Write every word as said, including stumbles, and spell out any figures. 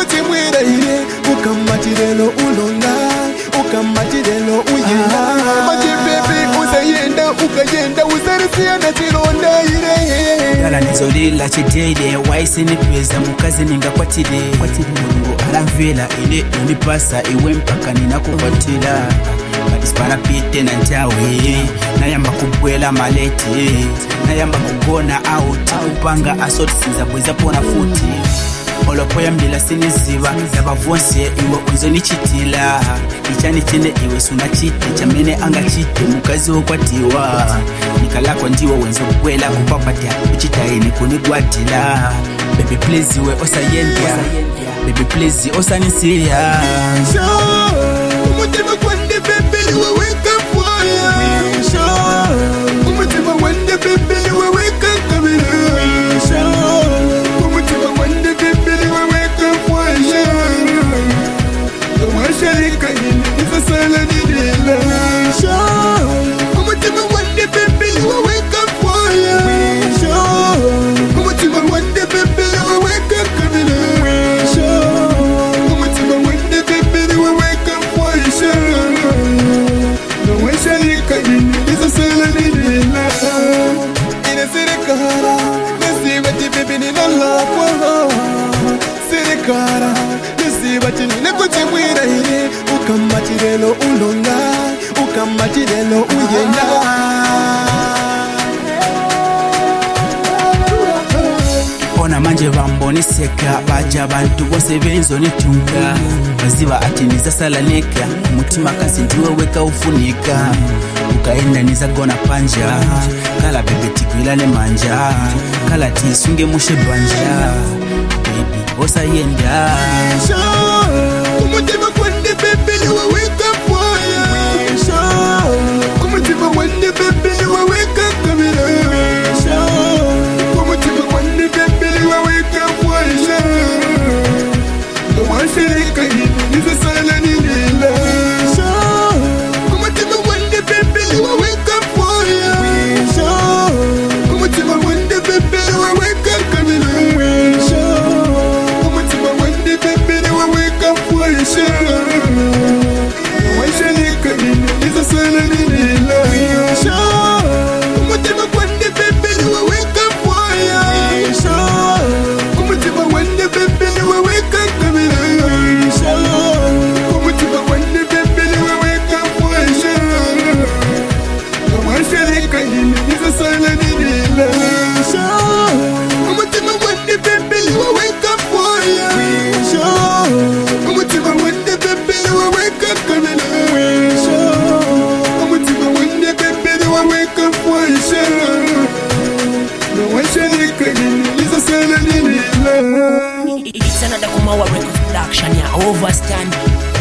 kuti mwira ine ukamatirelo ulonga ukamatirelo uyenda mati baby usayenda ukayenda usarisiana tironda ire Dala nizolila chidede waisi nipweza mukazi ningakwatide Mungu alamvela ile unipasa iwe mpaka ninakukwatila Madispara pite na njawe Nayamba kubwela malete Nayamba kugona out Kupanga asoti sinzabweza pona futi Olopo ya mdila siniziva Yaba vonse iwe uzo nichitila Ichani chende iwe suna chite Chamene anga chite mukazi wakwatiwa Nikalako ndiwa wenzo kwela kupapatia Uchitaini kunigwatila Baby please iwe osa yendia Baby please osa nisia Umutima kwende baby liwe weka fwaya Umutima kwende baby liwe weka kamera Umutima kwende baby liwe weka fwaya Mwasharika hini isa sala nidila Umutima kwende baby liwe weka fwaya Umutima kwende baby liwe weka kamera Umutima kwende baby liwe weka fwaya Mwasharika hini isa sala nidila Ina sirikara Nisibati baby ninala kwa Sirikara Nisibati ninakuti mwira hini ukamatirelo ulonga ukamatirelo uyenda Ona manje bamboni seka baja bantu bose benzo nitunga baziba ati niza salaneka umutima kasi ndiwe weka ufunika ukaenda niza gona panja kala bebe tikwilane manja kala tisunge mushe banja baby osa yenda umutima kwende bebe liwe weka fwaya umutima kwende bebe liwe weka kamera umutima kwende bebe liwe weka fwaya Mwasharika hini isa sala nidila umutima kwende bebe liwe weka fwaya umutima kwende bebe liwe weka kamera umutima kwende bebe liwe weka fwaya Mwasharika hini isa sala nidila umutima kwende bebe liwe weka fwaya umutima kwende bebe liwe weka kamera umutima kwende bebe liwe weka fwaya Mwasharika hini isa sala nidila umutima kwende bebe liwe weka fwaya umutima kwende bebe liwe weka kamera umutima kwende bebe liwe weka fwaya Mwasharika hini isa sala nidila It's another Kumawa record production, yeah, overstand.